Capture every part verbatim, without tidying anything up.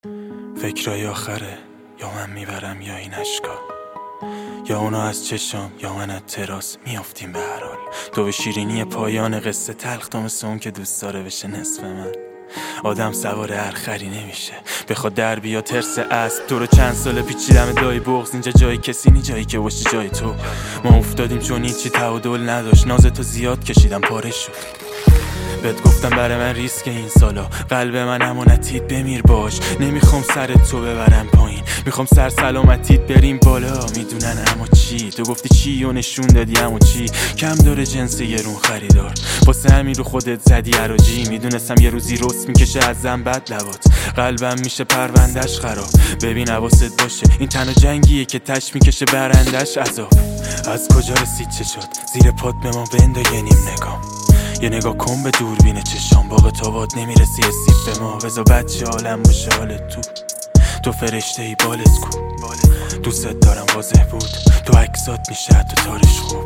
فکرای آخره، یا من میبرم یا این اشکا، یا اونا از چشام یا من از تراس میافتیم به هر حال. تو به شیرینی پایان قصه تلخ، تو مثل اون که دوست داره بشه نصف من. آدم سوار هر خری نمیشه، بخواد در بیا ترس اسب. تو رو چند سال پیچیدم دای بغض، اینجا جای کسی نی، جایی که باشه جای تو. ما افتادیم چون هیچی تعادل نداشت، ناز تو زیاد کشیدم پاره شد. بهت گفتم برای من ریسک این سالا، قلب من امانتیت بمیر باش. نمیخوام سرت تو ببرم پایین، میخوام سر سلامتیت بریم بالا. میدونن اما چی؟ تو گفتی چی و نشون دادی اما چی؟ کم داره جنس یه رون خریدار، واسه همین رو خودت زدی عراجی. میدونستم یه روزی رست میکشه ازم بد لبات، قلبم میشه پروندش خراب. ببین حواست باشه، این تنها جنگیه که تش میکشه برندش عذاب. از کجا رسید چه شد؟ زیر پات به ما بندا یه نیم نگام، یه نگاه کن به دوربین چشام. باغ تابات نمیرسی سیب به ما، بذار بچه عالم باشه حالت تو. تو فرشته ای بالت کو، دوست دارم واضح بود، تو عکسات میشه حتی تارش خوب.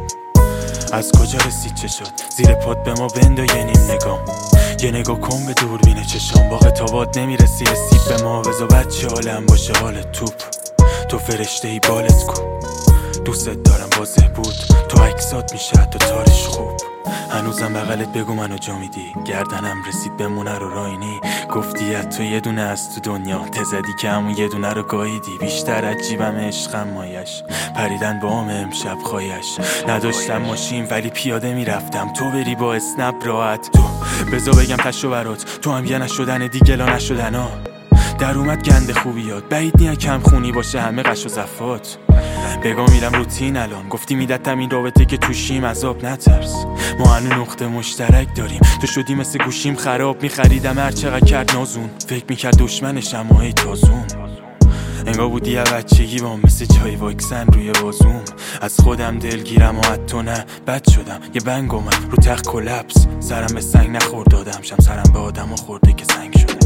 از کجا رسید چه شد؟ زیر پات به ما بندا یه نیم نگام، یه نگاه کن به دوربین چشام. باغ تابات نمیرسی سیب به ما، بذار بچه عالم باشه حالت توپ. تو فرشته ای بالت کو، دوست دارم واضح بود، تو عکسات میشه حتی تارش خوب. هنوزم بغلت بگو منو جا میدی، گردنم رسید بمونه رو راینی. گفتی تو یه دونه از تو دنیا، تزدی که همون یه دونه رو گاییدی. بیشتر عجیبم عشقم مایش، پریدن با هم امشب خواهش. نداشتم ماشین ولی پیاده میرفتم، تو بری با اسنپ راحت. تو بذار بگم تشو برات، تو هم یه نشدن دیگه لا نشدن ها. در اومد گند خوبی یاد، بعید نیا کم خونی باشه همه قش و زفات. بگا میرم روتین الان، گفتی میدتم این رابطه که توشیم عذاب. نترس ما هنو نقطه مشترک داریم، تو شدی مثل گوشیم خراب. میخریدم هر چقدر کرد نازون، فکر میکرد دشمنشم و هی تازون. انگار بودی یه بچگی با مثل جای واکسن روی بازوم. از خودم دلگیرم و حتی نه، بد شدم یه بنگ اومد رو تخت کلپس. سرم به سنگ نخورد دادم شم، سرم به آدم و خورده که سنگ شده.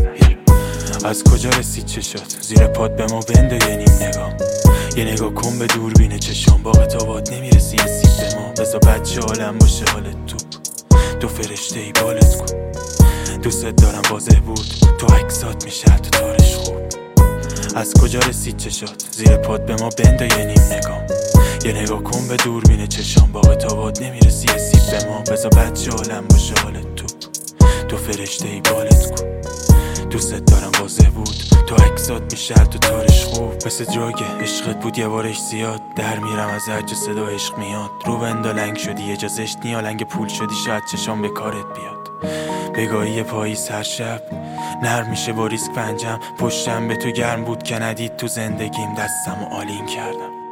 از کجا رسید چه شد؟ زیر پات به ما بندا یه نیم نگام، یه نگاه کن به دوربین چشام. باغ تابات نمیرسی یه سیب به ما، بذار بچه عالم باشه حالت توپ. تو فرشته ای بالت کن، دوست دارم واضح بود، تو عکسات میشه حتی تارش خوب. از کجا رسید چه شد؟ زیر پات به ما بندا یه نیم نگام، یه نگاه کن به دوربین چشام. باغ تابات نمیرسی یه سیب به ما، بذار بچه عالم باشه حالت توپ. تو فرشته ای بالت کن، دوست دارم واضح بود، تو عکسات میشه حتی تارش خوب. مثل دراگه عشقت بود یه بارش زیاد، در میرم از هر جا صدا عشق میاد. رو بندا لنگ شدی یه جا زشت نیا، لنگ پول شدی شاید چشام به کارت بیاد. بگاهی پاییز هر شب نرم میشه با ریسک پنجم. پشتم به تو گرم بود که ندید تو زندگیم، دستم و آلین کردم.